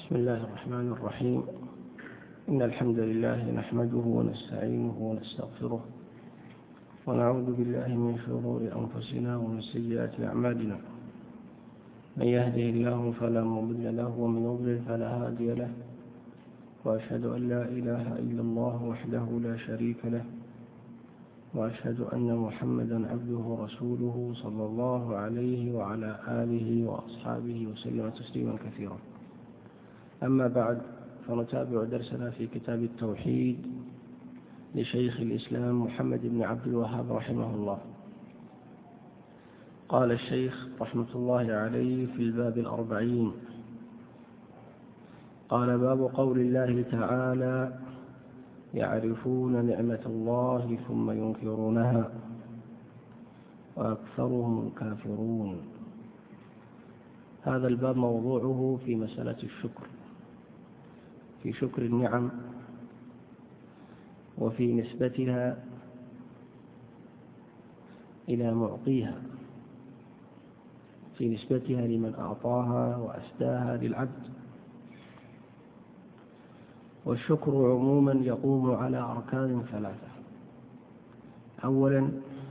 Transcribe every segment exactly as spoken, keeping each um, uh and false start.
بسم الله الرحمن الرحيم. إن الحمد لله نحمده ونستعينه ونستغفره ونعوذ بالله من شرور أنفسنا ومن سيئات أعمالنا. من يهده الله فلا مضل له ومن يضلل فلا هادي له، وأشهد أن لا إله إلا الله وحده لا شريك له، وأشهد أن محمدا عبده ورسوله صلى الله عليه وعلى آله وأصحابه وسلم تسليما كثيرا. أما بعد، فنتابع درسنا في كتاب التوحيد لشيخ الإسلام محمد بن عبد الوهاب رحمه الله. قال الشيخ رحمة الله عليه في الباب الأربعين: قال: باب قول الله تعالى: يعرفون نعمة الله ثم ينكرونها وأكثرهم كافرون. هذا الباب موضوعه في مسألة الشكر، في شكر النعم وفي نسبتها إلى معطيها، في نسبتها لمن أعطاها وأسداها للعبد. والشكر عموما يقوم على أركان ثلاثة: أولا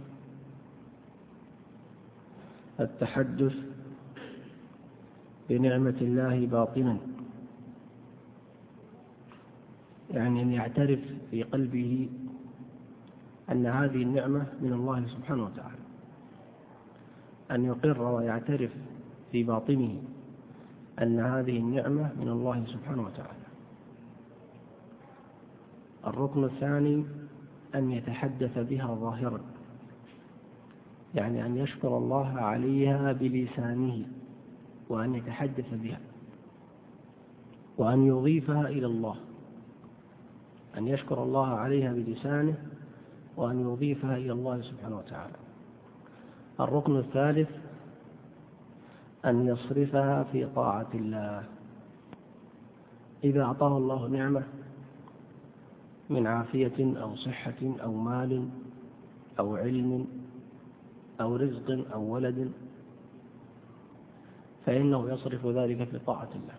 التحدث بنعمة الله باطنا، يعني أن يعترف في قلبه أن هذه النعمة من الله سبحانه وتعالى، أن يقر ويعترف في باطنه أن هذه النعمة من الله سبحانه وتعالى. الركن الثاني أن يتحدث بها ظاهرا، يعني أن يشكر الله عليها بلسانه وأن يتحدث بها وأن يضيفها إلى الله، أن يشكر الله عليها بلسانه وأن يضيفها إلى الله سبحانه وتعالى. الركن الثالث أن يصرفها في طاعة الله. إذا أعطاه الله نعمة من عافية أو صحة أو مال أو علم أو رزق أو ولد، فإنه يصرف ذلك في طاعة الله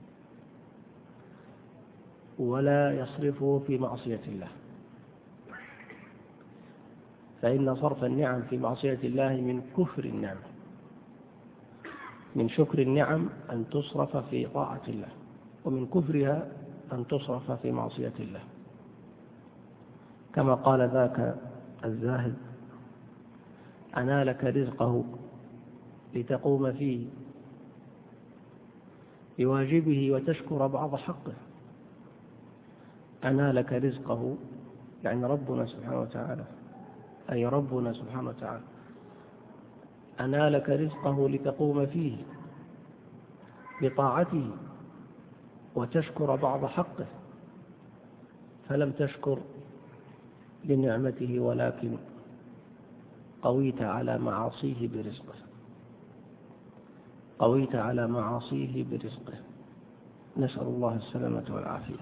ولا يصرفه في معصية الله، فإن صرف النعم في معصية الله من كفر النعمة. من شكر النعم أن تصرف في طاعة الله، ومن كفرها أن تصرف في معصية الله، كما قال ذاك الزاهد: أنالك رزقه لتقوم فيه بواجبه وتشكر بعض حقه. أنالك رزقه يعني ربنا سبحانه وتعالى، أي ربنا سبحانه وتعالى أنالك رزقه لتقوم فيه بطاعته وتشكر بعض حقه، فلم تشكر لنعمته ولكن قويت على معاصيه برزقه، قويت على معاصيه برزقه. نسأل الله السلامة والعافية.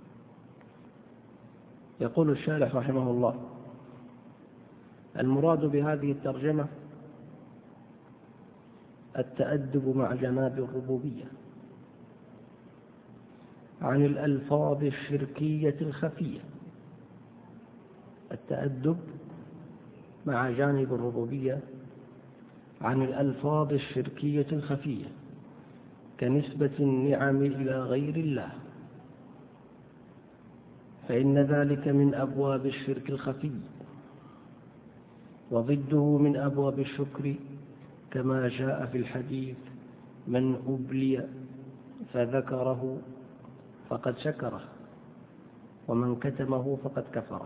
يقول الشارح رحمه الله: المراد بهذه الترجمة التأدب مع جناب الربوبية عن الألفاظ الشركية الخفية. التأدب مع جانب الربوبية عن الألفاظ الشركية الخفية كنسبة النعم إلى غير الله، فإن ذلك من أبواب الشرك الخفي، وضده من أبواب الشكر، كما جاء في الحديث: من أبلي فذكره فقد شكره، ومن كتمه فقد كفره.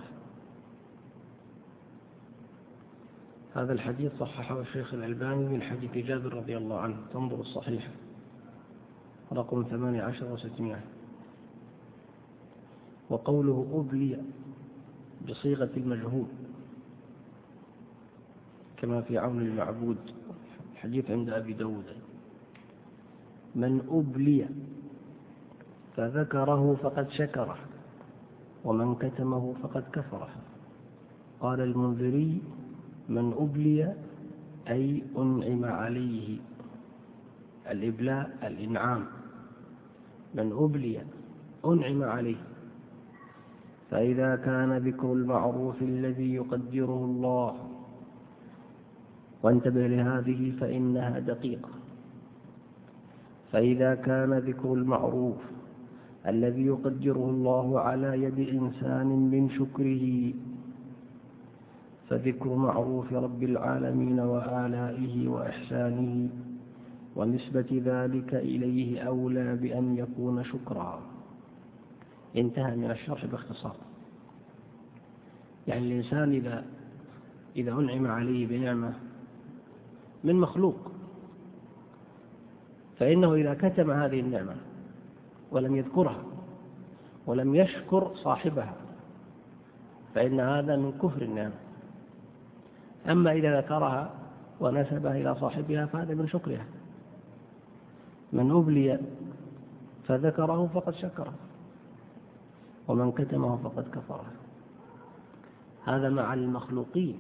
هذا الحديث صححه الشيخ الألباني من حديث جابر رضي الله عنه، تنظر الصحيح رقم ثمانية عشر وستمائة. وقوله أبلي بصيغة المجهول كما في عون المعبود، الحديث عند أبي داود: من أبلي فذكره فقد شكره، ومن كتمه فقد كفره. قال المنذري: من أبلي أي أنعم عليه. الإبلاء الإنعام، من أبلي أنعم عليه. فإذا كان ذكر المعروف الذي يقدره الله، وانتبه لهذه فإنها دقيقة، فإذا كان ذكر المعروف الذي يقدره الله على يد إنسان من شكره، فذكر معروف رب العالمين وآلائه وإحسانه ونسبة ذلك إليه أولى بأن يكون شكرا. انتهى من الشرح باختصار. يعني الإنسان إذا إذا أنعم عليه بنعمة من مخلوق، فإنه إذا كتم هذه النعمة ولم يذكرها ولم يشكر صاحبها فإن هذا من كفر النعمة. أما إذا ذكرها ونسبها إلى صاحبها فهذا من شكرها. من أبلي فذكره فقد شكره، ومن كتمه فقد كفره. هذا مع المخلوقين.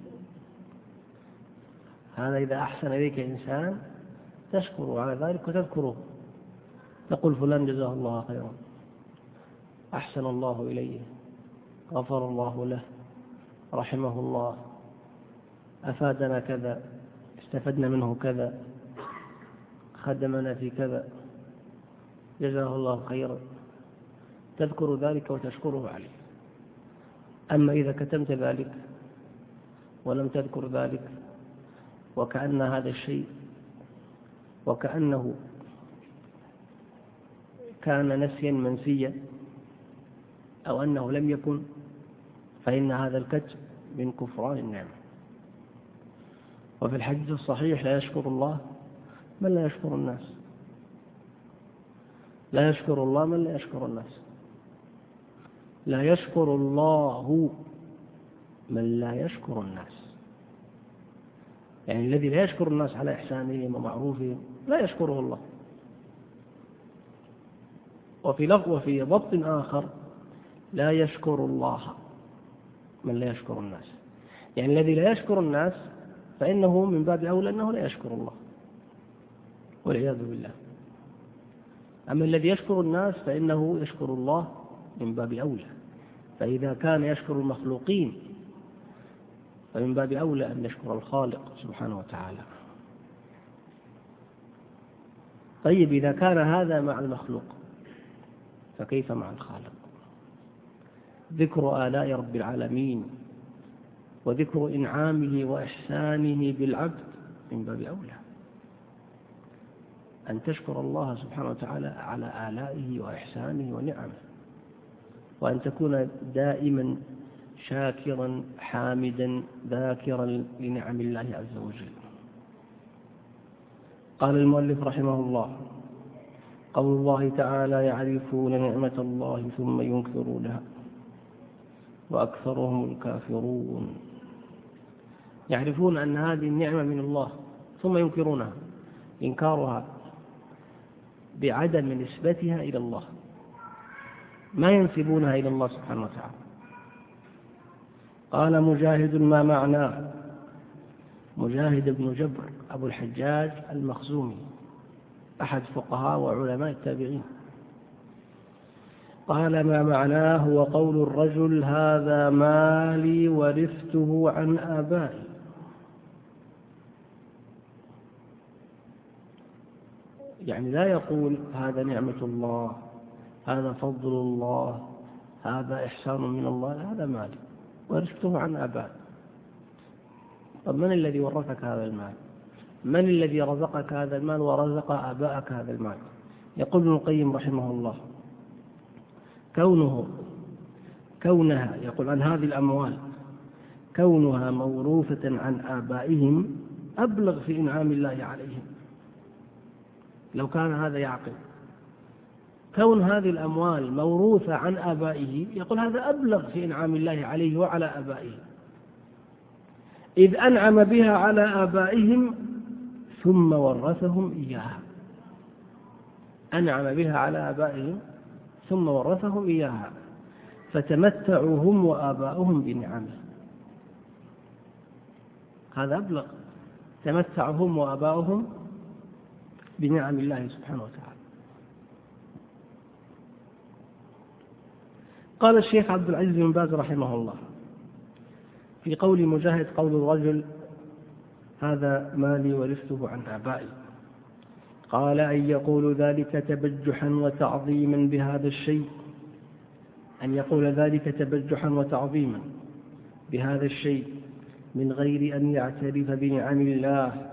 هذا إذا أحسن إليك إنسان تشكر على ذلك وتذكره، تقول فلان جزاه الله خيرا، أحسن الله إليه، غفر الله له، رحمه الله، أفادنا كذا، استفدنا منه كذا، خدمنا في كذا، جزاه الله خيرا، تذكر ذلك وتشكره عليه. أما إذا كتمت ذلك ولم تذكر ذلك، وكأن هذا الشيء وكأنه كان نسيا منسيا أو أنه لم يكن، فإن هذا الكتم من كفران النعمة. وفي الحديث الصحيح: لا يشكر الله من لا يشكر الناس. لا يشكر الله من لا يشكر الناس. لا يشكر الله من لا يشكر الناس. يعني الذي لا يشكر الناس على إحسانهم ومعروفهم لا يشكره الله. وفي لفظ وفي ضبط آخر: لا يشكر الله من لا يشكر الناس. يعني الذي لا يشكر الناس فإنه من باب أولى أنه لا يشكر الله والعياذ بالله. أما الذي يشكر الناس فإنه يشكر الله من باب أولى. فإذا كان يشكر المخلوقين فمن باب أولى أن يشكر الخالق سبحانه وتعالى. طيب، إذا كان هذا مع المخلوق فكيف مع الخالق؟ ذكر آلاء رب العالمين وذكر إنعامه وإحسانه بالعبد من باب أولى. أن تشكر الله سبحانه وتعالى على آلائه وإحسانه ونعمه، وأن تكون دائما شاكرا حامدا ذاكرا لنعم الله عز وجل. قال المؤلف رحمه الله: قول الله تعالى: يعرفون نعمة الله ثم ينكرونها وأكثرهم الكافرون. يعرفون أن هذه النعمة من الله ثم ينكرونها، إنكارها بعدم نسبتها إلى الله، ما ينسبونها إلى الله سبحانه وتعالى. قال مجاهد: ما معناه؟ مجاهد بن جبر أبو الحجاج المخزومي، أحد فقهاء وعلماء التابعين. قال: ما معناه؟ هو قول الرجل: هذا مالي ورثته عن آبائي. يعني لا يقول هذا نعمة الله، هذا فضل الله، هذا إحسان من الله، هذا مالي ورثته عن آبائي. طب من الذي ورثك هذا المال؟ من الذي رزقك هذا المال ورزق آباءك هذا المال؟ يقول ابن القيم رحمه الله: كونه كونها يقول عن هذه الأموال كونها موروثة عن آبائهم أبلغ في إنعام الله عليهم. لو كان هذا يعقل، كون هذه الأموال موروثة عن آبائه، يقول هذا أبلغ في إنعام الله عليه وعلى آبائه، إذ أنعم بها على آبائهم ثم ورثهم إياها. أنعم بها على آبائهم ثم ورثهم إياها، فتمتعوا هم وآباؤهم بنعمه. هذا أبلغ، تمتعوا هم وآباؤهم بنعم الله سبحانه وتعالى. قال الشيخ عبد العزيز بن باز رحمه الله في قول مجاهد قول الرجل هذا مالي ورثته عن آبائي، قال أن يقول ذلك تبجحا وتعظيما بهذا الشيء أن يقول ذلك تبجحا وتعظيما بهذا الشيء من غير أن يعترف بنعم الله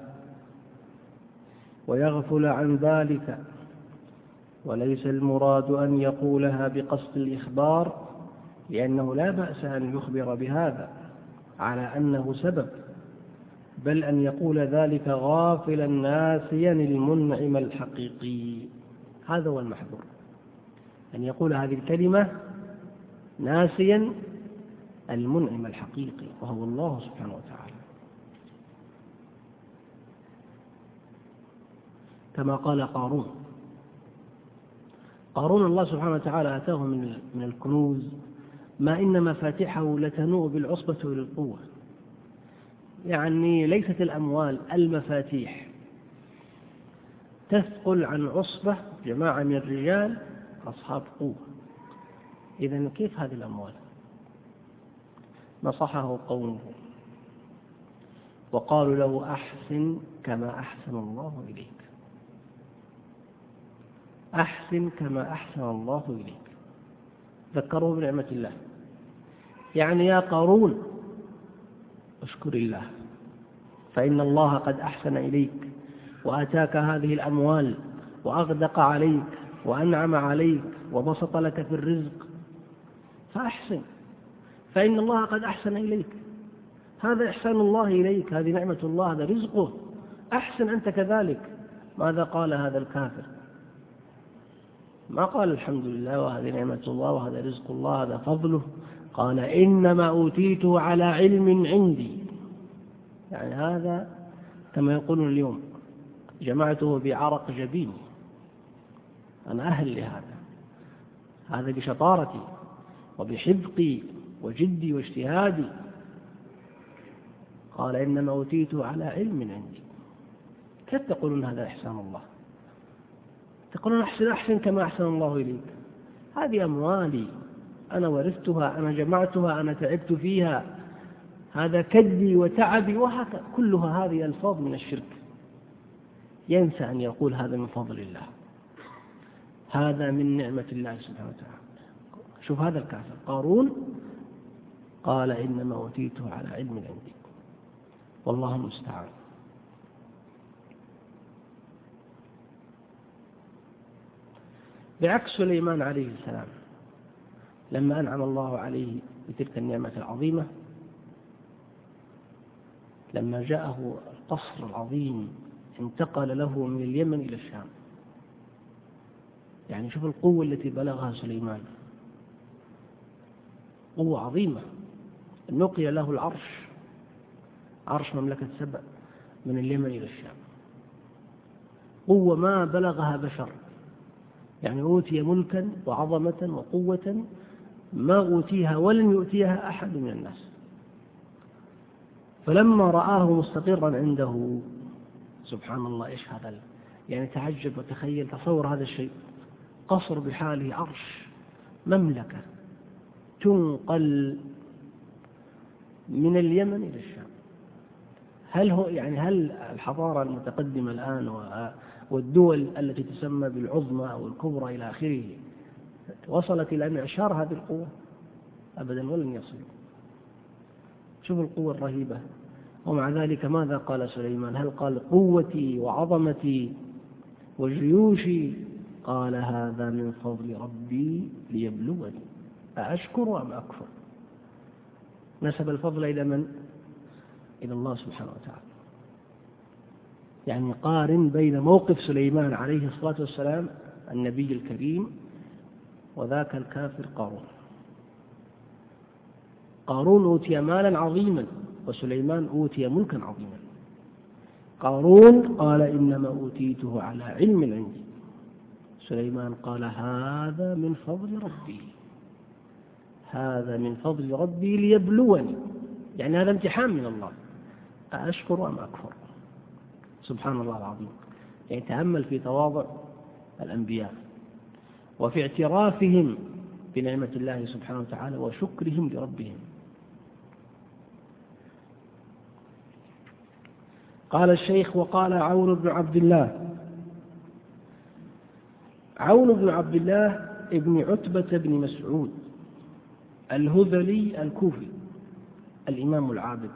ويغفل عن ذلك، وليس المراد أن يقولها بقصد الإخبار، لأنه لا بأس أن يخبر بهذا على أنه سبب، بل أن يقول ذلك غافلا ناسيا المنعم الحقيقي. هذا هو المحذور، أن يقول هذه الكلمة ناسيا المنعم الحقيقي وهو الله سبحانه وتعالى، كما قال قارون. قارون الله سبحانه وتعالى آتاه من من الكنوز ما إن مفاتحه لتنوء بالعصبة وللقوة، يعني ليست الأموال المفاتيح تثقل عن عصبة جماعة من الرجال أصحاب قوة. إذن كيف هذه الأموال؟ نصحه قومه وقالوا له أحسن كما أحسن الله إليك، أحسن كما أحسن الله إليك، ذكروه بنعمة الله، يعني يا قارون اشكر الله فإن الله قد أحسن إليك وآتاك هذه الأموال وأغدق عليك وأنعم عليك وبسط لك في الرزق، فأحسن فإن الله قد أحسن إليك، هذا إحسان الله إليك، هذه نعمة الله، هذا رزقه، أحسن أنت كذلك. ماذا قال هذا الكافر؟ ما قال الحمد لله وهذه نعمة الله وهذا رزق الله هذا فضله، قال إنما أوتيته على علم عندي. يعني هذا كما يقولون اليوم جمعته بعرق جبيني، أنا أهل لهذا، هذا بشطارتي وبحذقي وجدي واجتهادي. قال إنما أوتيته على علم عندي. كيف تقولون هذا إحسان الله؟ تقولون أحسن أحسن كما أحسن الله إليك، هذه أموالي أنا ورثتها، أنا جمعتها، أنا تعبت فيها، هذا كدي وتعبي، وهكذا كلها هذه ألفاظ من الشرك. ينسى أن يقول هذا من فضل الله، هذا من نعمة الله سبحانه وتعالى. شوف هذا الكافر قارون قال إنما أوتيته على علم عندي، والله المستعان. بعكس سليمان عليه السلام لما أنعم الله عليه بتلك النعمة العظيمة، لما جاءه القصر العظيم انتقل له من اليمن إلى الشام. يعني شوف القوة التي بلغها سليمان، قوة عظيمة. نقل له العرش، عرش مملكة سبأ، من اليمن إلى الشام، قوة ما بلغها بشر. يعني أوتي ملكا وعظمة وقوة ما أوتيها ولن يؤتيها أحد من الناس. فلما رآه مستقرا عنده سبحان الله، إيش هذا؟ يعني تعجب وتخيل، تصور هذا الشيء، قصر بحاله، عرش، مملكة تنقل من اليمن إلى الشام. هل هو يعني هل الحضارة المتقدمة الآن والدول التي تسمى بالعظمى أو الكبرى إلى آخره وصلت إلى معشار هذه القوة؟ أبدا، ولن يصلوا. شوف القوة الرهيبة. ومع ذلك ماذا قال سليمان؟ هل قال قوتي وعظمتي وجيوشي؟ قال هذا من فضل ربي ليبلوني أأشكر أم أكفر. نسب الفضل إلى من؟ إلى الله سبحانه وتعالى. يعني قارن بين موقف سليمان عليه الصلاة والسلام النبي الكريم وذاك الكافر قارون. قارون أوتي مالا عظيما وسليمان أوتي ملكا عظيما. قارون قال إنما أوتيته على علم عندي، سليمان قال هذا من فضل ربي، هذا من فضل ربي ليبلوني، يعني هذا امتحان من الله، أأشكر أم أكفر. سبحان الله العظيم. يعني تأمل في تواضع الأنبياء وفي اعترافهم بنعمة الله سبحانه وتعالى وشكرهم لربهم. قال الشيخ: وقال عون بن عبد الله. عون بن عبد الله ابن عتبة بن مسعود الهذلي الكوفي الإمام العابد،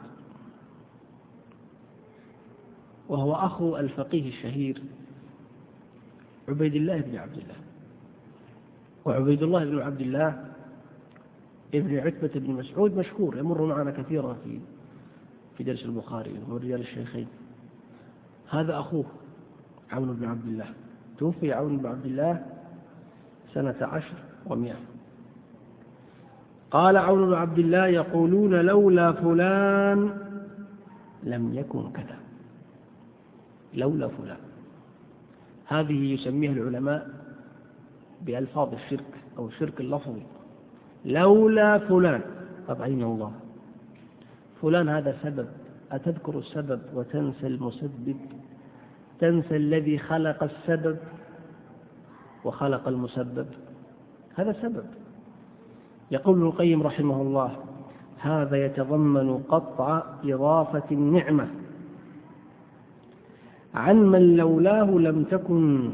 وهو أخو الفقيه الشهير عبيد الله بن عبد الله. وعبيد الله بن عبد الله ابن عتبة بن مسعود مشهور، يمر معنا كثيرا في في درس البخاري ورجال الشيخين. هذا أخوه عون بن عبد الله، توفي عون بن عبد الله سنة عشر ومئة. قال عون بن عبد الله: يقولون لولا فلان لم يكن كذا. لولا فلان، هذه يسميها العلماء بألفاظ الشرك أو الشرك اللفظي. لولا فلان، طب أين الله؟ فلان هذا سبب، أتذكر السبب وتنسى المسبب؟ تنسى الذي خلق السبب وخلق المسبب، هذا سبب. يقول ابن القيم رحمه الله: هذا يتضمن قطع إضافة النعمة عن من لولاه لم تكن.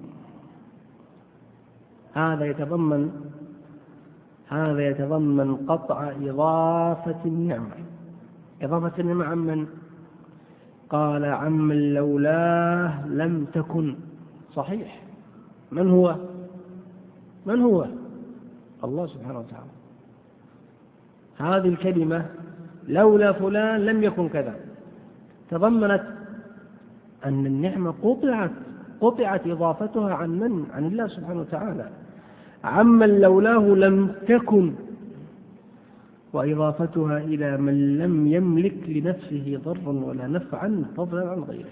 هذا يتضمن هذا يتضمن قطع إضافة النعمة. إضافة النعمة عن من؟ قال: عن من لولاه لم تكن. صحيح. من هو؟ من هو؟ الله سبحانه وتعالى. هذه الكلمة لولا فلان لم يكن كذا تضمنت أن النعمة قطعت قطعت إضافتها عن من؟ عن الله سبحانه وتعالى. عمن لولاه لم تكن، وإضافتها إلى من لم يملك لنفسه ضرا ولا نفعا فضلا عن غيره.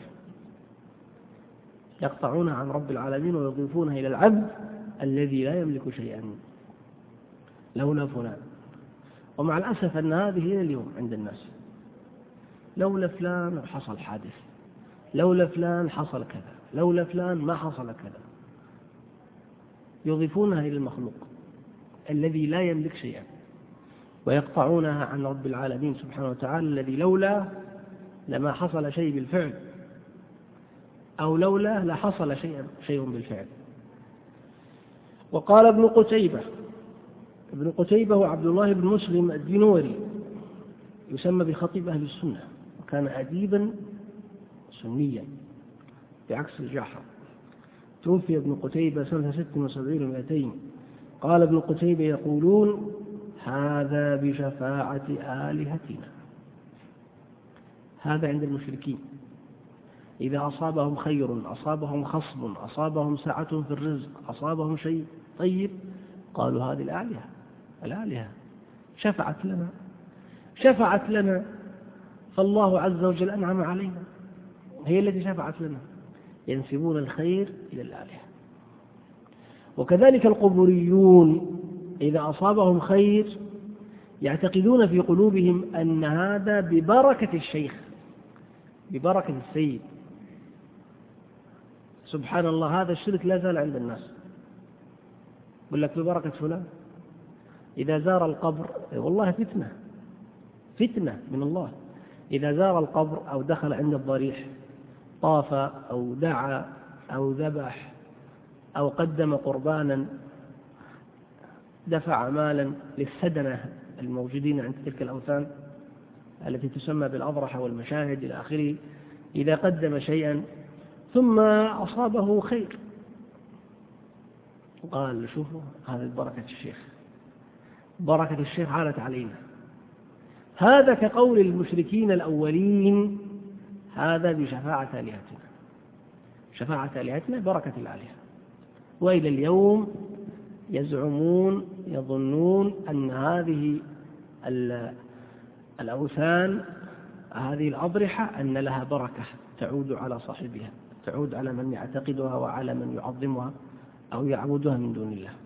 يقطعونها عن رب العالمين ويضيفونها إلى العبد الذي لا يملك شيئا. لولا فلان. ومع الأسف أن هذه إلى اليوم عند الناس، لولا فلان حصل حادث، لولا فلان حصل كذا، لولا فلان ما حصل كذا. يضيفونها إلى المخلوق الذي لا يملك شيئا، ويقطعونها عن رب العالمين سبحانه وتعالى الذي لولا لما حصل شيء بالفعل، أو لولا لحصل شيء شيء بالفعل. وقال ابن قتيبة ابن قتيبة هو عبد الله بن مسلم الدينوري، يسمى بخطيب أهل السنة، وكان أديبا سنيا بعكس الجاحظ. توفي ابن قتيبة سنة ست وسبعين ومئتين. قال ابن قتيبة: يقولون هذا بشفاعة آلهتنا. هذا عند المشركين إذا أصابهم خير، أصابهم خصب، أصابهم سعة في الرزق، أصابهم شيء طيب، قالوا هذه الآلهة الآلهة شفعت لنا شفعت لنا فالله عز وجل أنعم علينا، هي التي شفعت لنا. ينسبون الخير إلى الآلهة. وكذلك القبوريون إذا أصابهم خير يعتقدون في قلوبهم أن هذا ببركة الشيخ، ببركة السيد. سبحان الله، هذا الشرك لا زال عند الناس. يقول لك ببركة فلان. إذا زار القبر، والله فتنة فتنة من الله. إذا زار القبر أو دخل عند الضريح، طاف أو دعا أو ذبح أو قدم قربانا، دفع مالا للسدنة الموجودين عند تلك الأوثان التي تسمى بالأضرحة والمشاهد إلى آخره، إذا قدم شيئا ثم أصابه خير قال: شوفوا هذه بركة الشيخ، بركة الشيخ عالت علينا. هذا كقول المشركين الأولين: هذا بشفاعة آلهتنا. شفاعة آلهتنا بركة الآلهة. وإلى اليوم يزعمون يظنون أن هذه الأوثان، هذه الأضرحة، أن لها بركة تعود على صاحبها، تعود على من يعتقدها وعلى من يعظمها أو يعبدها من دون الله.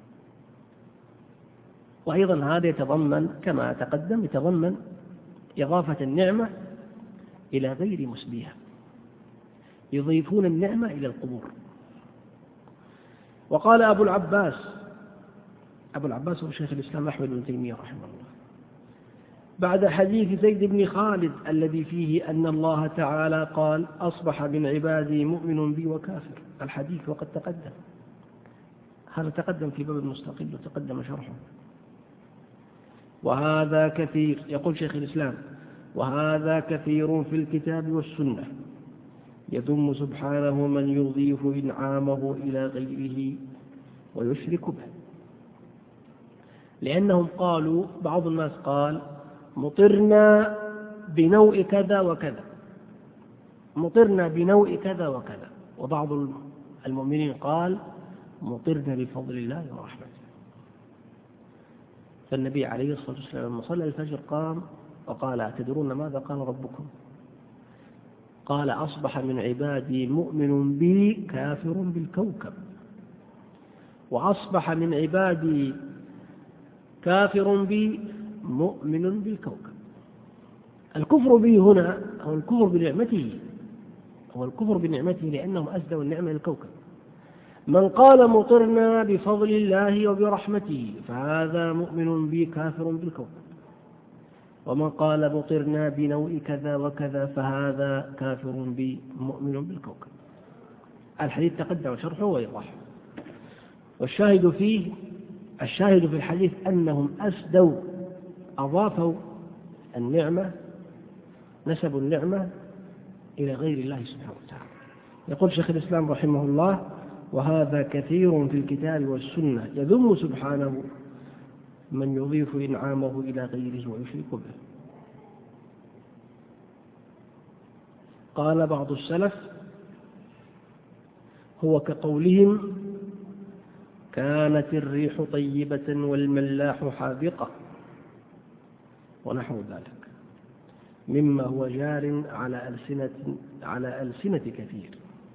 وأيضا هذا يتضمن كما تقدم يتضمن إضافة النعمة إلى غير مسبيها، يضيفون النعمة إلى القبور. وقال أبو العباس أبو العباس هو شيخ الإسلام أحمد بن تيمية رحمه الله. بعد حديث زيد بن خالد الذي فيه أن الله تعالى قال أصبح من عبادي مؤمن بي وكافر، الحديث وقد تقدم، هذا تقدم في باب المستقل وتقدم شرحه. وهذا كثير، يقول شيخ الإسلام، وهذا كثير في الكتاب والسنة يذم سبحانه من يضيف إنعامه إلى غيره ويشرك به. لأنهم قالوا، بعض الناس قال مطرنا بنوع كذا وكذا، مطرنا بنوع كذا وكذا، وبعض المؤمنين قال مطرنا بفضل الله ورحمته. فالنبي عليه الصلاة والسلام لما صلى الفجر قام وقال أتدرون ماذا قال ربكم؟ قال أصبح من عبادي مؤمن بي كافر بالكوكب، وأصبح من عبادي كافر بي مؤمن بالكوكب. الكفر به هنا هو الكفر بنعمته، هو الكفر بنعمته لأنهم أسدوا النعمة للكوكب. من قال مطرنا بفضل الله وبرحمته فهذا مؤمن بي كافر بالكوكب، ومن قال مطرنا بنوع كذا وكذا فهذا كافر بي مؤمن بالكوكب. الحديث تقدم شرحه وإيضاحه. والشاهد فيه، الشاهد في الحديث أنهم أسدوا، أضافوا النعمة، نسبوا النعمة إلى غير الله سبحانه وتعالى. يقول شيخ الإسلام رحمه الله وهذا كثير في الكتاب والسنة يذم سبحانه من يضيف إنعامه إلى غيره ويشرك به. قال بعض السلف هو كقولهم كانت الريح طيبة والملاح حاذقة ونحو ذلك مما هو جار على ألسنة على ألسنة كثير.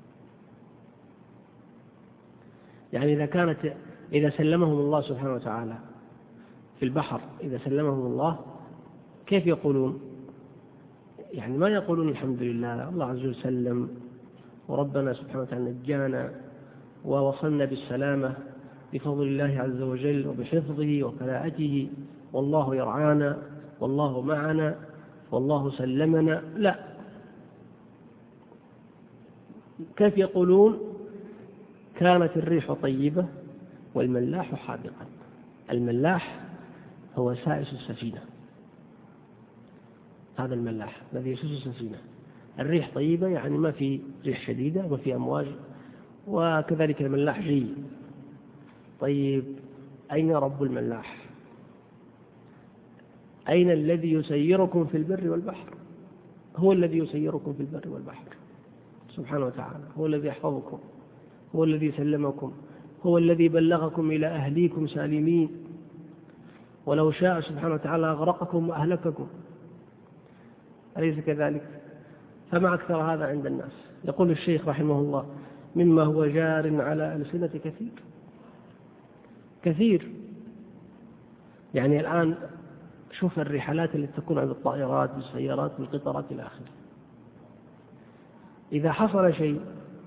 يعني إذا كانت إذا سلمهم الله سبحانه وتعالى في البحر، إذا سلمهم الله كيف يقولون؟ يعني ما يقولون الحمد لله الله عز وجل سلم وربنا سبحانه وتعالى نجانا ووصلنا بالسلامة بفضل الله عز وجل وبحفظه وكلاءته والله يرعانا والله معنا والله سلمنا. لا، كيف يقولون كانت الريح طيبة والملاح حاذقا؟ الملاح هو سائس السفينة، هذا الملاح الذي يسوس السفينة. الريح طيبة يعني ما في ريح شديدة ما في أمواج، وكذلك الملاح جيد. طيب أين رب الملاح؟ أين الذي يسيركم في البر والبحر؟ هو الذي يسيركم في البر والبحر سبحانه وتعالى، هو الذي يحفظكم، هو الذي سلمكم، هو الذي بلغكم إلى أهليكم سالمين، ولو شاء سبحانه وتعالى أغرقكم وأهلككم، أليس كذلك؟ فما أكثر هذا عند الناس. يقول الشيخ رحمه الله مما هو جار على ألسنة كثير كثير. يعني الآن شوف الرحلات التي تكون عند الطائرات والسيارات والقطارات إلى آخره، إذا حصل شيء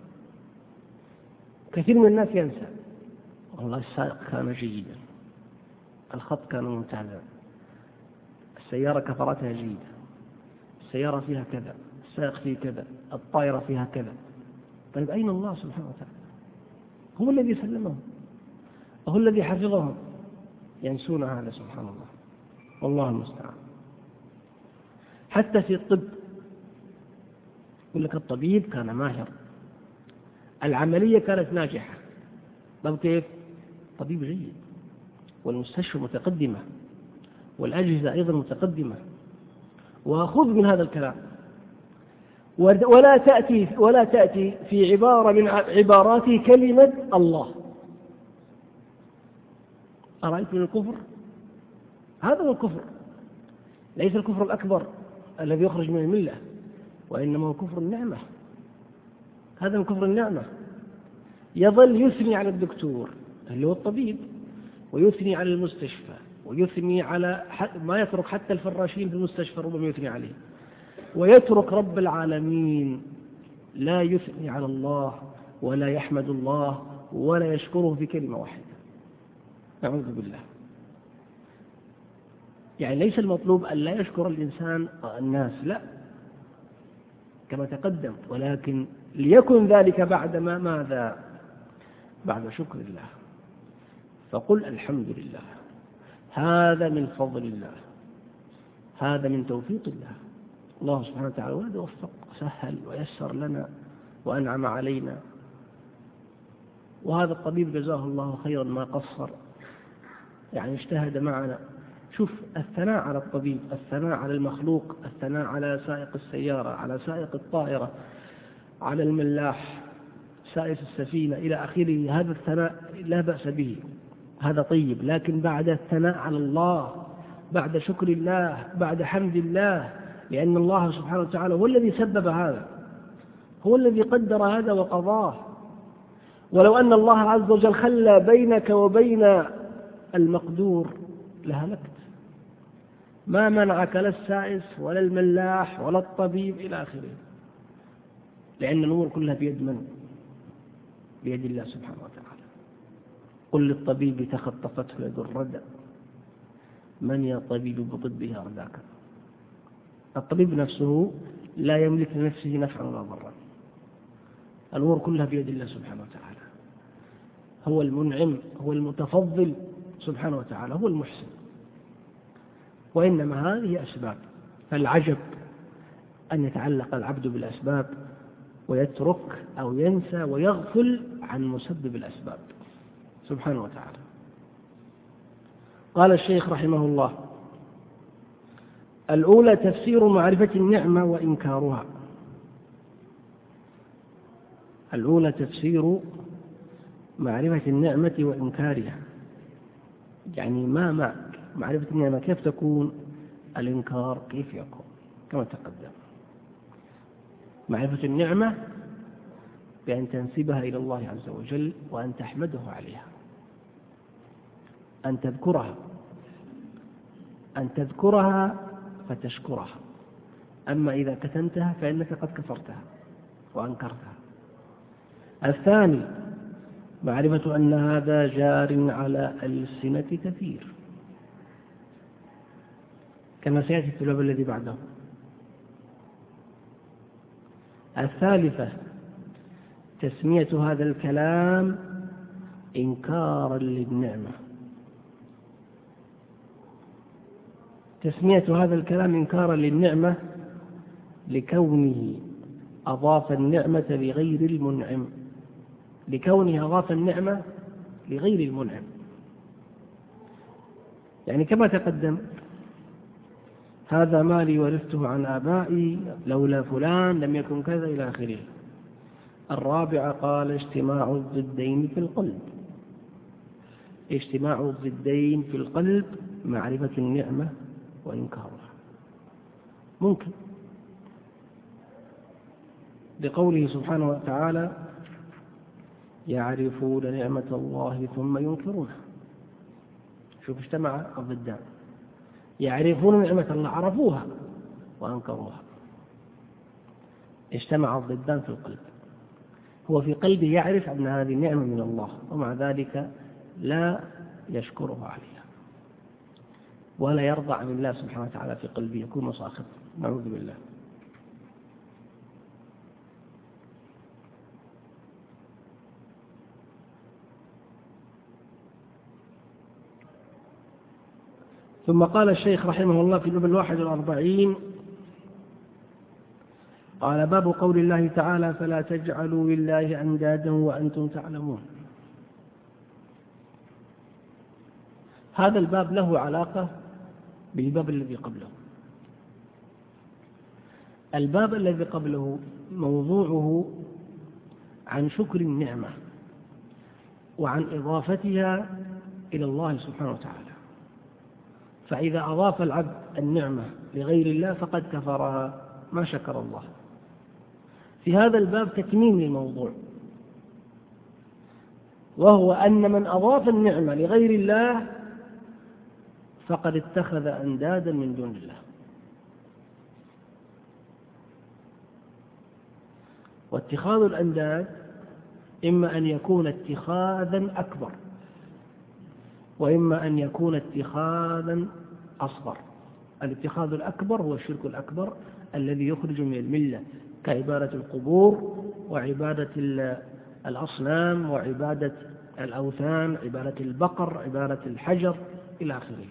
كثير من الناس ينسى والله السائق كان جيدا، الخط كان ممتازا، السيارة كفرتها جيدة، السيارة فيها كذا، السائق فيه كذا، الطائرة فيها كذا. طيب أين الله سبحانه وتعالى؟ هو الذي سلمهم، هو الذي حفظهم، ينسون هذا سبحان الله، والله المستعان. حتى في الطب يقول لك الطبيب كان ماهر، العملية كانت ناجحة، طب كيف؟ طبيب جيد، والمستشفى متقدمة، والأجهزة أيضا متقدمة. وخذ من هذا الكلام ولا تأتي ولا تأتي في عبارة من عباراته كلمة الله. أرأيت من الكفر؟ هذا هو الكفر، ليس الكفر الأكبر الذي يخرج من الملة، وإنما هو كفر النعمة. هذا من كفر النعمة. يظل يثني على الدكتور اللي هو الطبيب، ويثني على المستشفى، ويثني على ما يترك حتى الفراشين في المستشفى ربما يثني عليه، ويترك رب العالمين، لا يثني على الله ولا يحمد الله ولا يشكره في كلمة واحدة. نعوذ بالله. يعني ليس المطلوب أن لا يشكر الإنسان الناس، لا، كما تقدم، ولكن ليكن ذلك بعدما ماذا؟ بعد شكر الله. فقل الحمد لله، هذا من فضل الله، هذا من توفيق الله. الله سبحانه وتعالى ولد وفق، سهل ويسر لنا وأنعم علينا. وهذا الطبيب جزاه الله خيرا ما قصر، يعني اجتهد معنا. شوف الثناء على الطبيب، الثناء على المخلوق، الثناء على سائق السيارة، على سائق الطائرة، على الملاح، سائق السفينة إلى آخره. هذا الثناء لا بأس به، هذا طيب، لكن بعد الثناء على الله، بعد شكر الله، بعد حمد الله، لأن الله سبحانه وتعالى هو الذي سبب هذا، هو الذي قدر هذا وقضاه. ولو أن الله عز وجل خلى بينك وبين المقدور لهلكت، ما منعك لا السائس ولا الملاح ولا الطبيب إلى آخره، لأن الأمور كلها بيد من؟ بيد الله سبحانه وتعالى. قل للطبيب تخطفته يد الردى، من يا طبيب بطبها رداك. الطبيب نفسه لا يملك لنفسه نفعا ولا ضرا، الأمور كلها بيد الله سبحانه وتعالى. هو المنعم، هو المتفضل سبحانه وتعالى، هو المحسن، وإنما هذه أسباب. فالعجب أن يتعلق العبد بالأسباب ويترك أو ينسى ويغفل عن مسبب الأسباب سبحانه وتعالى. قال الشيخ رحمه الله: الأولى تفسير معرفة النعمة وإنكارها. الأولى تفسير معرفة النعمة وإنكارها، يعني ما مع معرفة النعمة كيف تكون، الإنكار كيف يكون، كما تقدم. معرفة النعمة بأن تنسبها إلى الله عز وجل وأن تحمده عليها، أن تذكرها، أن تذكرها فتشكرها. أما إذا كتمتها فإنك قد كفرتها وأنكرتها. الثاني معرفة أن هذا جار على ألسنة كثير، كما سيأتي في الباب الذي بعده. الثالثة تسمية هذا الكلام إنكارا للنعمة، تسمية هذا الكلام إنكارا للنعمة لكونه أضاف النعمة لغير المنعم، لكونه أضاف النعمة لغير المنعم. يعني كما تقدم: هذا مالي ورثته عن آبائي، لولا فلان لم يكن كذا إلى آخره. الرابعة قال: اجتماع الضدين في القلب. اجتماع الضدين في القلب معرفة النعمة وإنكارها ممكن، لقوله سبحانه وتعالى: يعرفون نعمة الله ثم ينكرونها. شوف اجتمع الضدان، يعرفون نعمة الله، عرفوها وأنكروها. اجتمع الضدان في القلب، هو في قلبه يعرف أن هذه نعمة من الله، ومع ذلك لا يشكره عليها ولا يرضى عن الله سبحانه وتعالى في قلبه، يكون مساخط، نعوذ بالله. ثم قال الشيخ رحمه الله في الباب الواحد والأربعين: قال: باب قول الله تعالى: فلا تجعلوا لله أندادا وأنتم تعلمون. هذا الباب له علاقة بالباب الذي قبله. الباب الذي قبله موضوعه عن شكر النعمة وعن إضافتها إلى الله سبحانه وتعالى، فإذا أضاف العبد النعمة لغير الله فقد كفرها، ما شكر الله. في هذا الباب تكميم للموضوع، وهو أن من أضاف النعمة لغير الله فقد اتخذ أندادا من دون الله. واتخاذ الأنداد إما أن يكون اتخاذا أكبر، وإما أن يكون اتخاذا أصغر. الاتخاذ الأكبر هو الشرك الأكبر الذي يخرج من الملة، كعبادة القبور وعبادة الأصنام وعبادة الأوثان، عبادة البقر، عبادة الحجر إلى آخره.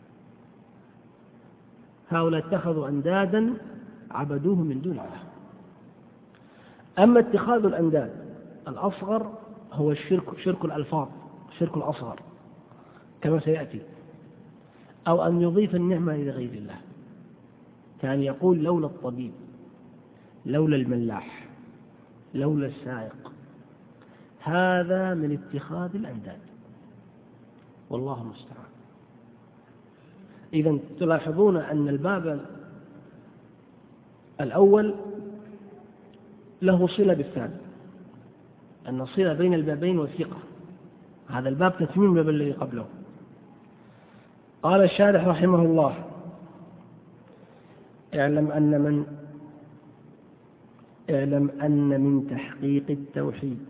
هؤلاء اتخذوا أندادا عبدوه من دون الله. أما اتخاذ الأنداد الأصغر هو الشرك، شرك الألفاظ، شرك الأصغر كما سيأتي، أو أن يضيف النعمة إلى غير الله، كان يقول لولا الطبيب، لولا الملاح، لولا السائق. هذا من اتخاذ الأنداد، والله المستعان. إذن تلاحظون أن الباب الأول له صلة بالثاني، أن الصلة بين البابين وثيقة. هذا الباب تتميم الباب الذي قبله. قال الشارح رحمه الله: اعلم أن من اعلم أن من تحقيق التوحيد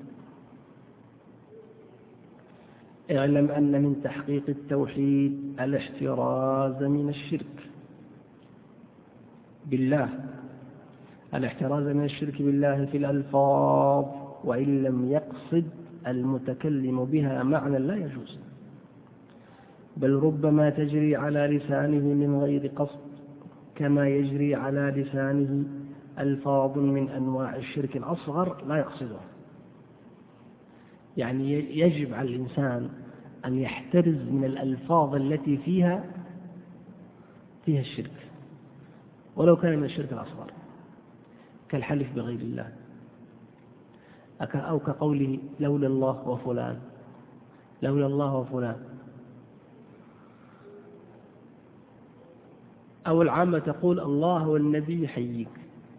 اعلم أن من تحقيق التوحيد الاحتراز من الشرك بالله، الاحتراز من الشرك بالله في الألفاظ، وإن لم يقصد المتكلم بها معنى لا يجوز، بل ربما تجري على لسانه من غير قصد، كما يجري على لسانه ألفاظ من أنواع الشرك الأصغر لا يقصدها. يعني يجب على الإنسان أن يحترز من الألفاظ التي فيها فيها الشرك، ولو كان من الشرك الأصغر، كالحلف بغير الله، أو كقوله لولا الله وفلان، لولا الله وفلان. أو العامة تقول الله والنبي يحييك.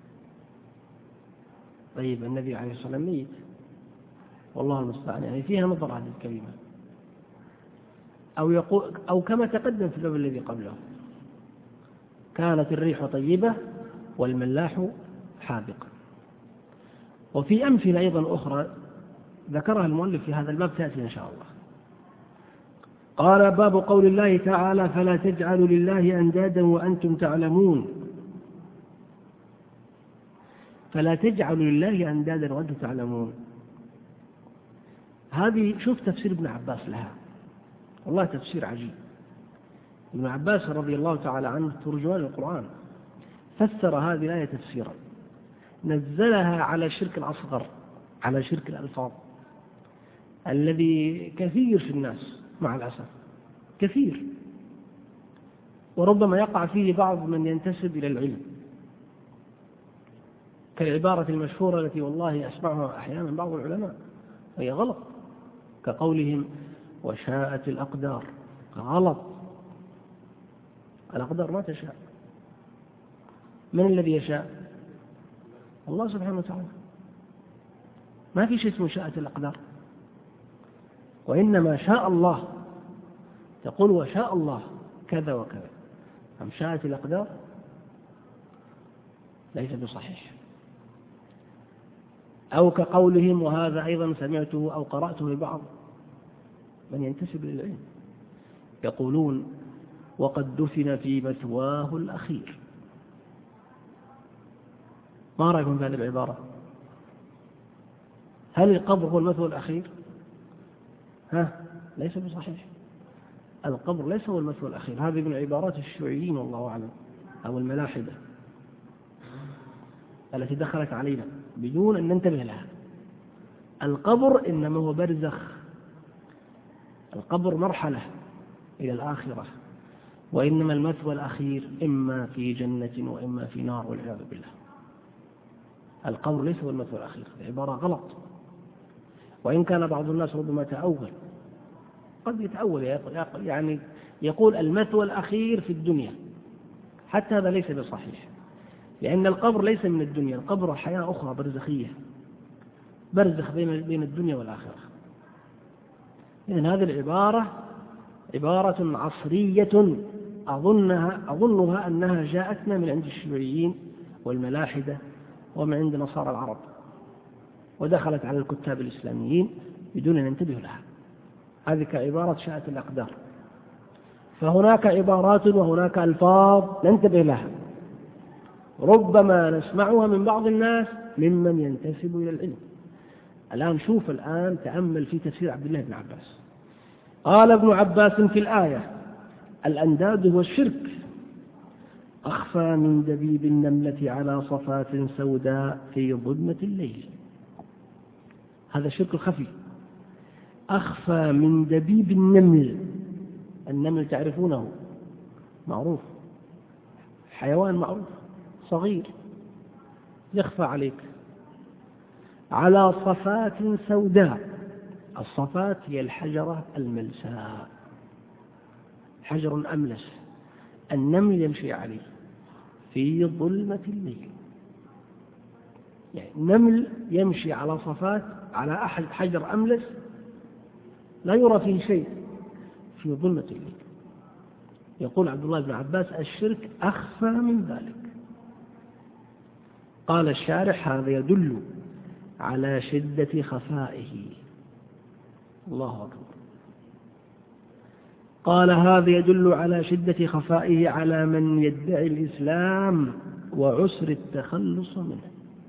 طيب النبي عليه الصلاة والسلام ميت، والله المستعان، يعني فيها نظر هذه الكلمة. أو يقول أو كما تقدم في الباب الذي قبله: كانت الريح طيبة والملاح حاذقا. وفي أمثلة أيضا أخرى ذكرها المؤلف في هذا الباب تأتي إن شاء الله. قال: باب قول الله تعالى: فلا تجعلوا لله أندادا وأنتم تعلمون. فلا تجعلوا لله أندادا وأنتم تعلمون. هذه شوف تفسير ابن عباس لها، والله تفسير عجيب. ابن عباس رضي الله تعالى عنه ترجمان القرآن فسر هذه الآية تفسيرا، نزلها على الشرك الأصغر، على شرك الألفاظ الذي كثير في الناس مع الأسف، كثير، وربما يقع فيه بعض من ينتسب إلى العلم، كالعبارة المشهورة التي والله أسمعها أحيانا بعض العلماء وهي غلط، كقولهم وشاءت الأقدار. غلط، الأقدار ما تشاء. من الذي يشاء؟ الله سبحانه وتعالى. ما في شيء اسمه شاءت الأقدار، وإنما شاء الله. تقول وشاء الله كذا وكذا، أم شاءت الأقدار؟ ليس بصحيح. أو كقولهم، وهذا أيضا سمعته أو قرأته لبعض من ينتسب للعلم، يقولون وقد دفن في مثواه الأخير. ما رأيكم في هذه العبارة؟ هل القبر هو المثوى الأخير؟ ها؟ ليس بصحيح. القبر ليس هو المثوى الأخير. هذه من عبارات الشيوعيين والله أعلم، أو الملاحدة التي دخلت علينا بدون أن ننتبه لها. القبر إنما هو برزخ، القبر مرحلة إلى الآخرة، وإنما المثوى الأخير إما في جنة وإما في نار والعياذ بالله. القبر ليس هو المثوى الأخير، عبارة غلط. وإن كان بعض الناس ربما تأول، قد يتأول يعني يقول المثوى الأخير في الدنيا، حتى هذا ليس بصحيح، لأن القبر ليس من الدنيا. القبر حياة أخرى برزخية، برزخ بين بين الدنيا والآخرة. إذن هذه العبارة عبارة عصرية، أظنها أظنها أنها جاءتنا من عند الشيوعيين والملاحدة ومن عند نصارى العرب، ودخلت على الكتاب الإسلاميين بدون أن ينتبهوا لها. هذه كعبارة شاءت الأقدار. فهناك عبارات وهناك ألفاظ ننتبه لها ربما نسمعها من بعض الناس ممن ينتسب إلى العلم. الآن شوف، الآن تأمل في تفسير عبد الله بن عباس. قال ابن عباس في الآية: الأنداد هو الشرك أخفى من دبيب النملة على صفات سوداء في ظلمة الليل. هذا الشرك الخفي، أخفى من دبيب النمل. النمل تعرفونه، معروف، حيوان معروف صغير يخفى عليك، على صفات سوداء. الصفات هي الحجرة الملساء، حجر أملس النمل يمشي عليه في ظلمة الليل. يعني النمل يمشي على صفات، على أحد حجر أملس لا يرى فيه شيء في ظلمة الليل. يقول عبد الله بن عباس: الشرك أخفى من ذلك. قال الشارح: هذا يدل على شدة خفائه. الله أكبر. قال: هذا يدل على شدة خفائه على من يدعي الإسلام وعسر التخلص منه.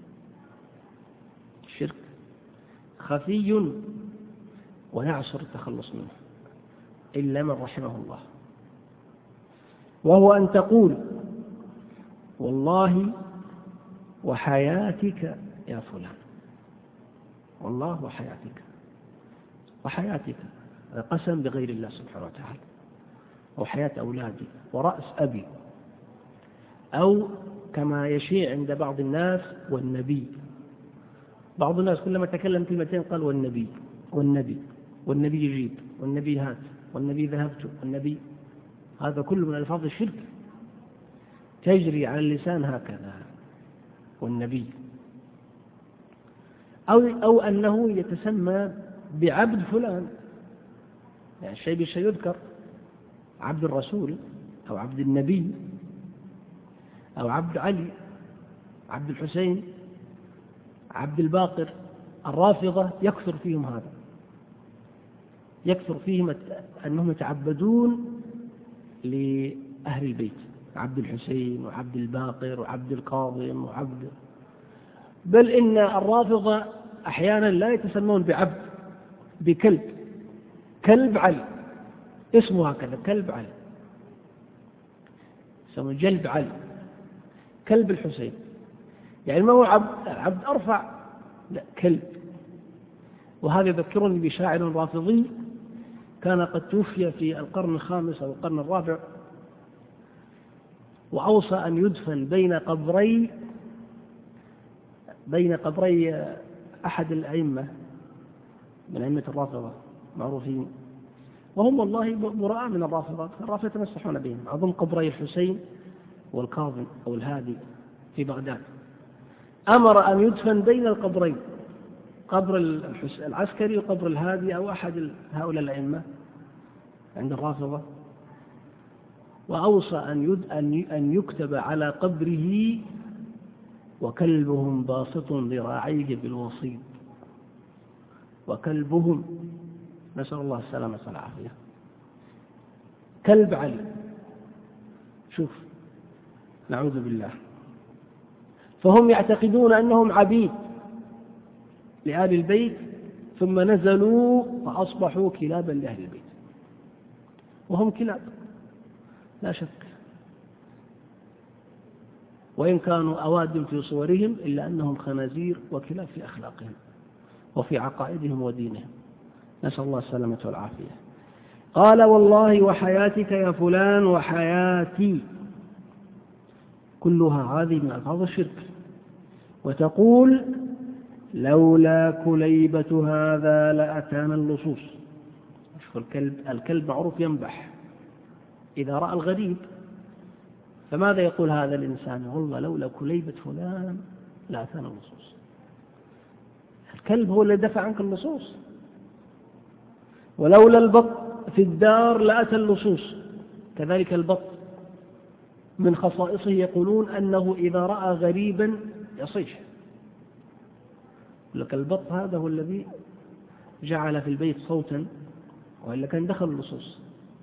الشرك خفي ويعسر التخلص منه إلا من رحمه الله، وهو أن تقول: والله وحياتك يا فلان، والله وحياتك، وحياتك قسم بغير الله سبحانه وتعالى، وحياة أولادي ورأس أبي، أو كما يشيع عند بعض الناس: والنبي. بعض الناس كلما تكلم كلمتين قال: والنبي والنبي والنبي يجيب، والنبي هات، والنبي ذهبت، والنبي. هذا كله من ألفاظ الشرك تجري على اللسان هكذا، والنبي. أو, أو أنه يتسمى بعبد فلان، يعني الشيء بالشيء يذكر: عبد الرسول، أو عبد النبي، أو عبد علي، عبد الحسين، عبد الباقر. الرافضة يكثر فيهم هذا، يكثر فيهم أنهم يتعبدون لأهل البيت، عبد الحسين وعبد الباقر وعبد الكاظم وعبد. بل إن الرافضة أحيانا لا يتسمون بعبد، بكلب، كلب علي، اسمه هكذا، كلب علي، يسمون جلب علي، كلب الحسين. يعني ما هو عبد, عبد أرفع، لا، كلب. وهذا يذكرني بشاعر رافضي كان قد توفي في القرن الخامس أو القرن الرابع، وأوصى أن يدفن بين قبري بين قبري أحد الأئمة من أئمة الرافضة معروفين، وهم والله براء من الرافضة. الرافضة يتمسحون بهم. أظن قبري الحسين والكاظم أو الهادي في بغداد. أمر أن يدفن بين القبرين، قبر العسكري وقبر الهادي أو أحد هؤلاء الأئمة عند الرافضة، وأوصى أن يكتب على قبره: وكلبهم باسط ذراعيه بالوصيد. وكلبهم، نسأل الله السلامة والعافية، كلب علي. شوف، نعوذ بالله. فهم يعتقدون أنهم عبيد لآل البيت، ثم نزلوا فأصبحوا كلابا لأهل البيت، وهم كلاب لا شك، وإن كانوا أواد في صورهم إلا أنهم خنازير وكلاب في أخلاقهم وفي عقائدهم ودينهم، نسأل الله السلامة والعافية. قال: والله وحياتك يا فلان وحياتي، كلها هذه من ألفاظ الشرك. وتقول: لولا كليبة هذا لأتانا اللصوص. شوف الكلب، الكلب معروف ينبح إذا رأى الغريب، فماذا يقول هذا الإنسان؟ والله لولا كليبة فلان لأتانا اللصوص. الكلب هو الذي دفع عنك اللصوص. ولولا البط في الدار لأتى اللصوص. كذلك البط من خصائصه يقولون أنه إذا رأى غريبا يصيح. لك البط هذا هو الذي جعل في البيت صوتا وإلا كان دخل النصوص.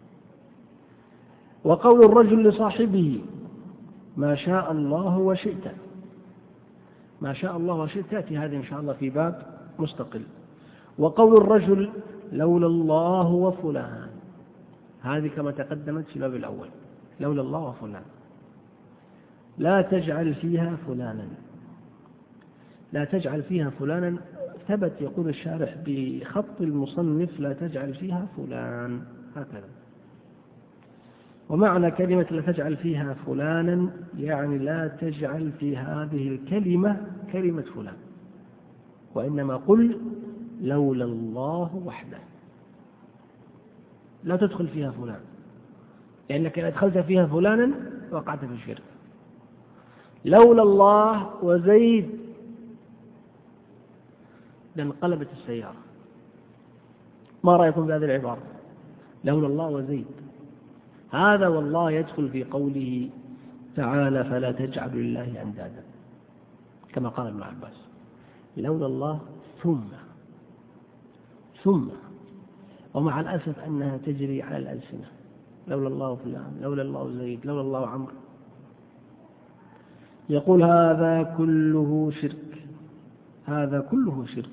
وقول الرجل لصاحبه ما شاء الله وشئت، ما شاء الله وشئت تأتي هذه إن شاء الله في باب مستقل. وقول الرجل لولا الله وفلان، هذه كما تقدمت في الباب الأول، لولا الله وفلان. لا تجعل فيها فلانا، لا تجعل فيها فلانا، ثبت يقول الشارح بخط المصنف لا تجعل فيها فلان هكذا. ومعنى كلمة لا تجعل فيها فلانا يعني لا تجعل في هذه الكلمة كلمة فلان، وإنما قل لولا الله وحده، لا تدخل فيها فلان، لأنك إذا أدخلت فيها فلانا وقعت في الشرك. لولا الله وزيد لانقلبت السيارة. ما رأيكم بهذه العبارة؟ لولا الله وزيد، هذا والله يدخل في قوله تعالى فلا تجعلوا لله أندادا، كما قال ابن عباس لولا الله ثم ثم، ومع الأسف أنها تجري على الألسنة، لولا الله فلان، لولا الله زيد، لولا الله عمرو. يقول هذا كله شرك، هذا كله شرك،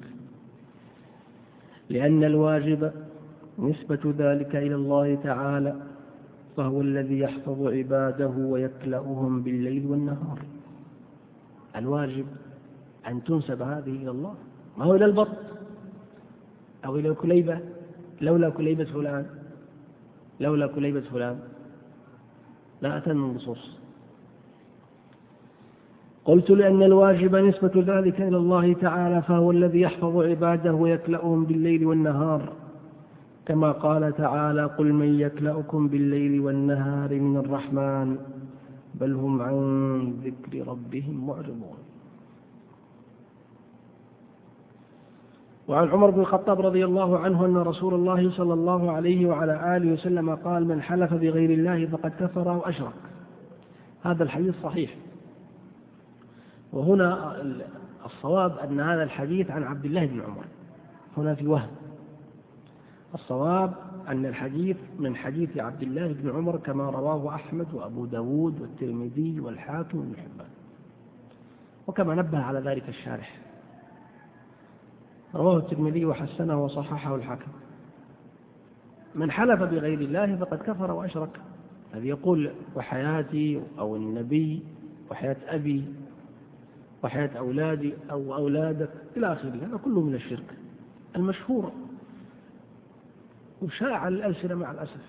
لأن الواجب نسبة ذلك إلى الله تعالى، فهو الذي يحفظ عباده ويكلأهم بالليل والنهار. الواجب أن تنسب هذه إلى الله، ما هو إلى البط أو إلى كليبة، لولا كليبة فلان، لولا كليبة فلان لا أتم النصوص. قلت لأن الواجب نسبة ذلك إلى الله تعالى، فهو الذي يحفظ عباده ويكلأهم بالليل والنهار، كما قال تعالى قل من يكلأكم بالليل والنهار من الرحمن بل هم عن ذكر ربهم معرضون. وعن عمر بن الخطاب رضي الله عنه أن رسول الله صلى الله عليه وعلى آله وسلم قال من حلف بغير الله فقد كفر أو أشرك. هذا الحديث صحيح، وهنا الصواب أن هذا الحديث عن عبد الله بن عمر، هنا في وهم. الصواب أن الحديث من حديث عبد الله بن عمر كما رواه أحمد وأبو داود والترمذي والحاكم وابن حبان، وكما نبه على ذلك الشارح، رواه الترمذي وحسنه وصححه الحاكم. من حلف بغير الله فقد كفر وأشرك، هذا يقول وحياتي أو النبي وحياة أبي وحياة أولادي أو أولادك إلى آخره، هذا كله من الشرك المشهور وشاع على الألسنة مع الأسف.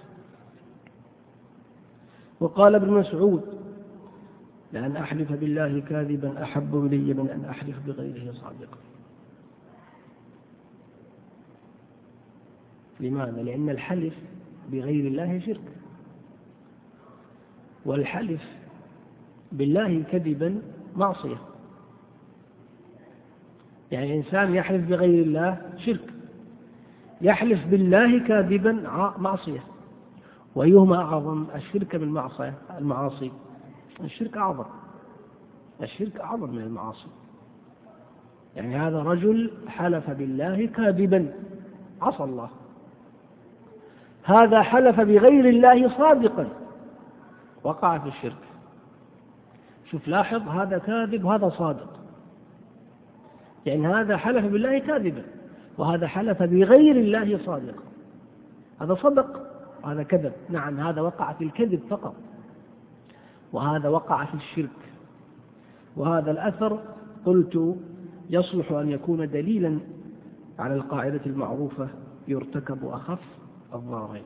وقال ابن مسعود لأن أحلف بالله كاذبا أحب إلي من أن أحلف بغيره صادقا. لماذا؟ لأن الحلف بغير الله شرك، والحلف بالله كذبا معصية. يعني إنسان يحلف بغير الله شرك، يحلف بالله كاذبا معصية. وأيهما أعظم، الشرك من المعاصي؟ الشرك أعظم، الشرك أعظم من المعاصي. يعني هذا رجل حلف بالله كاذبا عصى الله، هذا حلف بغير الله صادقا وقع في الشرك. شوف لاحظ، هذا كاذب وهذا صادق، يعني هذا حلف بالله كاذبا وهذا حلف بغير الله صادقا، هذا صدق وهذا كذب. نعم، هذا وقع في الكذب فقط وهذا وقع في الشرك. وهذا الأثر قلت يصلح أن يكون دليلا على القاعدة المعروفة يرتكب أخف الضررين.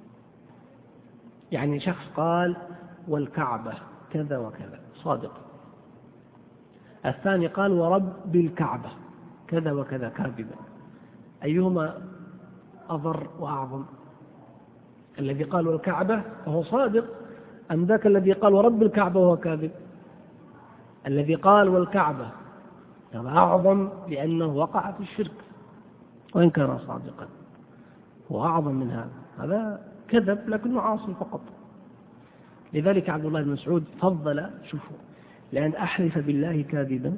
يعني شخص قال والكعبة كذا وكذا صادق، الثاني قال ورب الكعبة كذا وكذا كاذبا، أيهما أضر وأعظم؟ الذي قال والكعبة وهو صادق أم ذاك الذي قال ورب الكعبة وهو كاذب؟ الذي قال والكعبة هذا أعظم لأنه وقع في الشرك وإن كان صادقا، هو أعظم من هذا، هذا كذب لكنه عاصي فقط. لذلك عبد الله بن مسعود فضل، شوفوا، لأن أحلف بالله كاذبا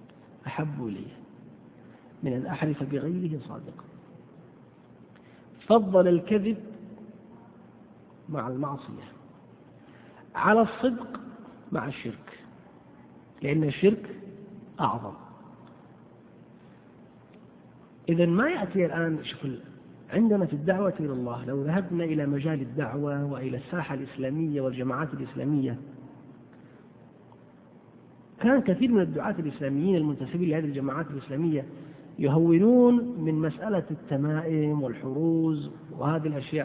أحب إليه من أن أحلف بغيره صادقا. فضل الكذب مع المعصية على الصدق مع الشرك، لأن الشرك أعظم. إذن ما يأتي الآن، شوف عندنا في الدعوة إلى الله، لو ذهبنا إلى مجال الدعوة وإلى الساحة الإسلامية والجماعات الإسلامية، كان كثير من الدعاة الإسلاميين المنتسبين لهذه الجماعات الإسلامية يهونون من مسألة التمائم والحروز وهذه الأشياء.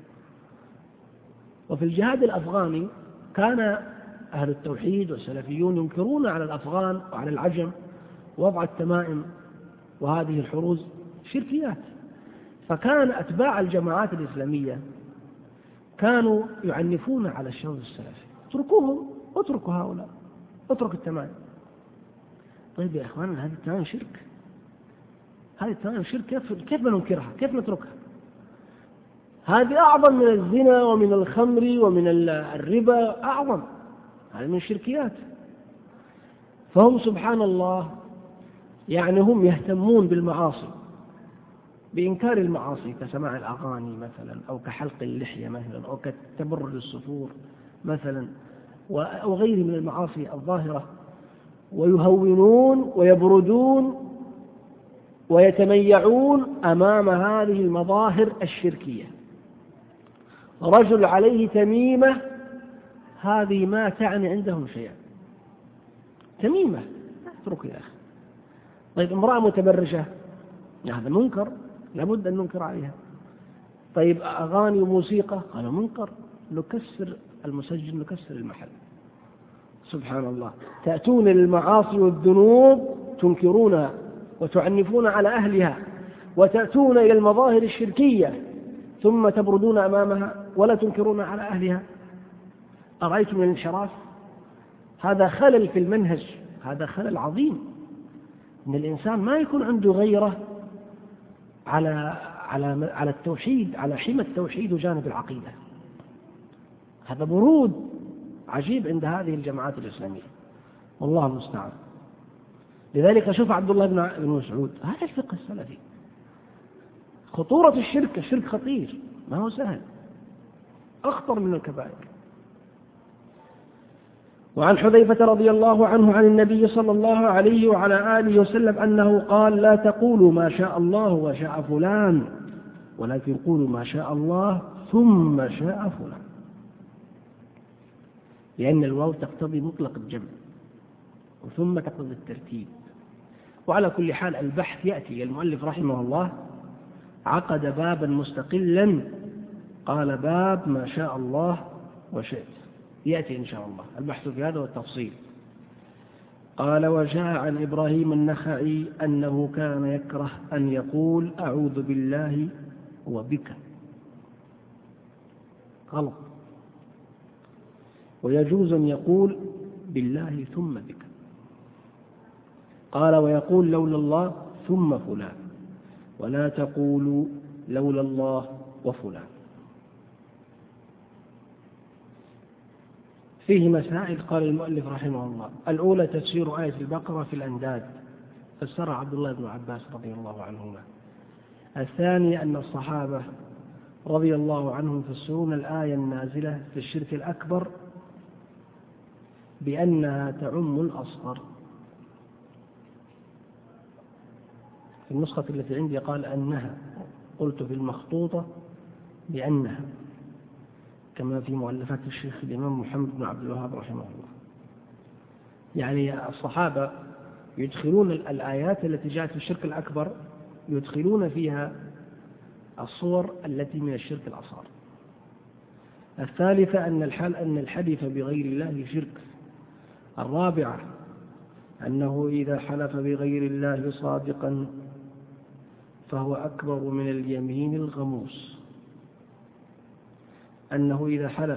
وفي الجهاد الأفغاني كان أهل التوحيد والسلفيون ينكرون على الأفغان وعلى العجم وضع التمائم وهذه الحروز شركيات، فكان أتباع الجماعات الإسلامية كانوا يعنفون على الشوذ السلفي، اتركوهم، اتركوا هؤلاء، اترك التمائم. طيب يا إخواننا، هذه التمائم شرك، هذه التمائم شرك، كيف كيف ننكرها؟ كيف نتركها؟ هذه أعظم من الزنا ومن الخمر ومن الربا، أعظم، هذه من الشركيات. فهم سبحان الله يعني هم يهتمون بالمعاصي، بإنكار المعاصي كسماع الأغاني مثلا، أو كحلق اللحية مثلا، أو كتبرج الصفور مثلا، وغيره من المعاصي الظاهرة، ويهونون ويبردون ويتميعون أمام هذه المظاهر الشركية. رجل عليه تميمة، هذه ما تعني عندهم شيئا، تميمة اترك يا أخي. طيب امرأة متبرجة، هذا منكر، لابد أن ننكر عليها. طيب أغاني وموسيقى، هذا منكر، نكسر المسجل، نكسر المحل. سبحان الله، تأتون للمعاصي والذنوب تنكرونها وتعنفون على أهلها، وتأتون إلى المظاهر الشركية ثم تبردون أمامها ولا تنكرون على أهلها. أرأيتم الانحراف؟ هذا خلل في المنهج، هذا خلل عظيم، إن الإنسان ما يكون عنده غيرة على على على التوحيد، على حمى التوحيد وجانب العقيدة. هذا برود عجيب عند هذه الجماعات الإسلامية، والله المستعان. لذلك شوف عبد الله بن مسعود، هذا الفقه السلفي. خطورة الشرك، الشرك خطير، ما هو سهل، أخطر من الكبائر. وعن حذيفة رضي الله عنه عن النبي صلى الله عليه وعلى آله وسلم أنه قال: لا تقولوا ما شاء الله وشاء فلان، ولكن قولوا ما شاء الله ثم شاء فلان، لأن الواو تقتضي مطلق الجمع، وثم تقتضي الترتيب. وعلى كل حال البحث يأتي، المؤلف رحمه الله عقد بابا مستقلا، قال: باب ما شاء الله وشئت، يأتي إن شاء الله البحث في هذا والتفصيل. قال: وجاء عن إبراهيم النخعي أنه كان يكره أن يقول أعوذ بالله وبك، غلط، ويجوز أن يقول بالله ثم بك. قال: ويقول لولا الله ثم فلان، ولا تقولوا لولا الله وفلان. فيه مسائل، قال المؤلف رحمه الله: الأولى تفسير آية البقرة في الأنداد، فسرها عبد الله بن عباس رضي الله عنهما. الثانية أن الصحابة رضي الله عنهم يفسرون الآية النازلة في الشرك الأكبر بأنها تعم الأصغر. في النسخة التي عندي قال أنها، قلت في المخطوطة بأنها، كما في مؤلفات الشيخ الإمام محمد بن عبد الوهاب رحمه الله. يعني الصحابة يدخلون الآيات التي جاءت في الشرك الأكبر، يدخلون فيها الصور التي من الشرك الأصغر. الثالثة أن الحل أن الحلف بغير الله شرك. الرابعة أنه إذا حلف بغير الله صادقا فهو أكبر من اليمين الغموس. أنه إذا حلف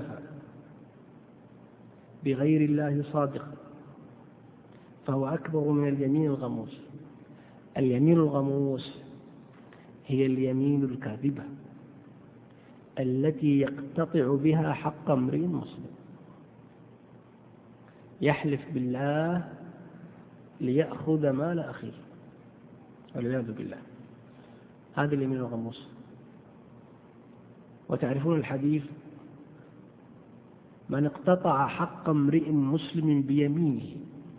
بغير الله صادقا فهو أكبر من اليمين الغموس. اليمين الغموس هي اليمين الكاذبة التي يقتطع بها حق امرئ مسلم، يحلف بالله ليأخذ مال أخيه والعياذ بالله، هذا اليمين الغموس. وتعرفون الحديث: من اقتطع حق امرئ مسلم بيمينه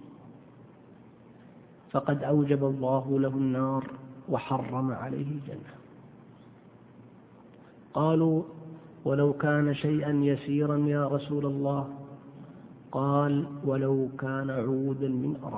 فقد أوجب الله له النار وحرم عليه الجنة. قالوا: ولو كان شيئا يسيرا يا رسول الله؟ قال: ولو كان عودا من أراك.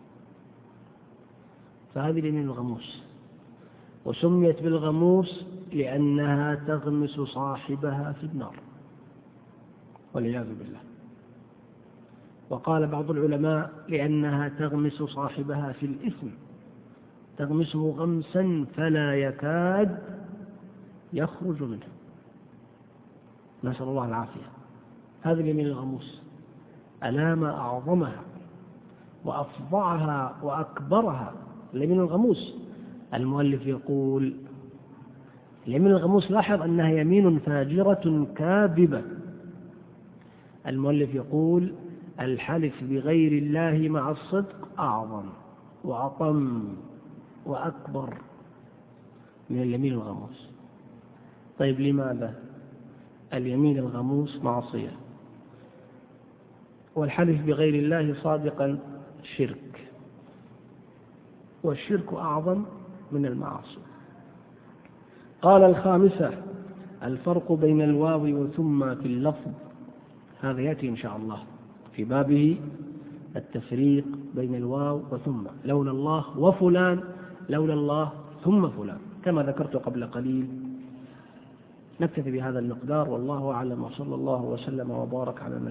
فهذه اليمين الغموس، وسميت بالغموس لأنها تغمس صاحبها في النار والعياذ بالله. وقال بعض العلماء: لأنها تغمس صاحبها في الإثم، تغمسه غمسا فلا يكاد يخرج منه، نسأل الله العافية. هذه اليمين الغموس ألا ما أعظمها وأفظعها وأكبرها اليمين الغموس. المؤلف يقول: اليمين الغموس، لاحظ أنها يمين فاجرة كاذبة. المؤلف يقول: الحلف بغير الله مع الصدق أعظم وأطم وأكبر من اليمين الغموس. طيب لماذا؟ اليمين الغموس معصية، والحلف بغير الله صادقا شرك، والشرك أعظم من المعاصي. قال: الخامسة الفرق بين الواو وثم في اللفظ. هذا يأتي إن شاء الله في بابه التفريق بين الواو وثم. لولا الله وفلان، لولا الله ثم فلان، كما ذكرت قبل قليل. نكتفي بهذا المقدار، والله أعلم، وصلى الله وسلم وبارك على النبي.